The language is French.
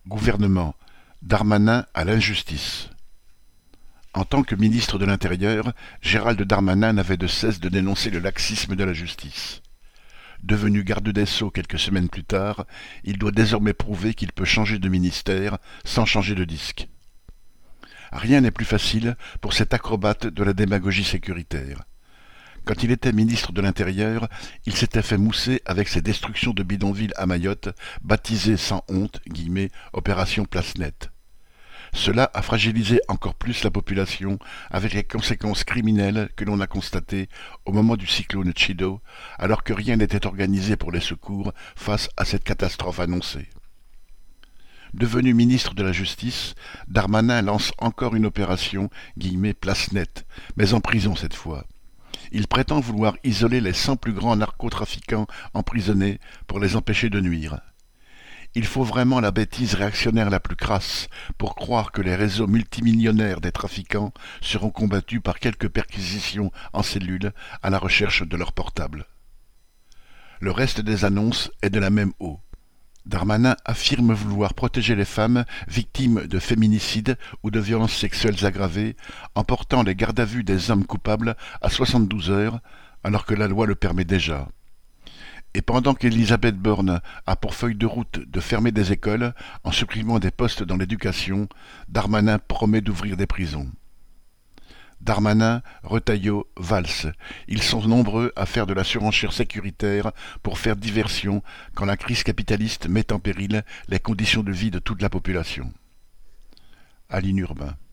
Gouvernement, Darmanin à l'injustice. En tant que ministre de l'Intérieur, Gérald Darmanin n'avait de cesse de dénoncer le laxisme de la justice. Devenu garde des Sceaux quelques semaines plus tard, il doit désormais prouver qu'il peut changer de ministère sans changer de disque. Rien n'est plus facile pour cet acrobate de la démagogie sécuritaire. Quand il était ministre de l'Intérieur, il s'était fait mousser avec ses destructions de bidonvilles à Mayotte, baptisées sans honte, Opération Place Nette. Cela a fragilisé encore plus la population avec les conséquences criminelles que l'on a constatées au moment du cyclone Chido, alors que rien n'était organisé pour les secours face à cette catastrophe annoncée. Devenu ministre de la Justice, Darmanin lance encore une opération « Place Nette », mais en prison cette fois. Il prétend vouloir isoler les 100 plus grands narcotrafiquants emprisonnés pour les empêcher de nuire. Il faut vraiment la bêtise réactionnaire la plus crasse pour croire que les réseaux multimillionnaires des trafiquants seront combattus par quelques perquisitions en cellule à la recherche de leurs portables. Le reste des annonces est de la même eau. Darmanin affirme vouloir protéger les femmes victimes de féminicide ou de violences sexuelles aggravées en portant les gardes à vue des hommes coupables à 72 heures, alors que la loi le permet déjà. Et pendant qu'Elisabeth Borne a pour feuille de route de fermer des écoles en supprimant des postes dans l'éducation, Darmanin promet d'ouvrir des prisons. Darmanin, Retailleau, Valls, ils sont nombreux à faire de la surenchère sécuritaire pour faire diversion quand la crise capitaliste met en péril les conditions de vie de toute la population. Aline Urbain.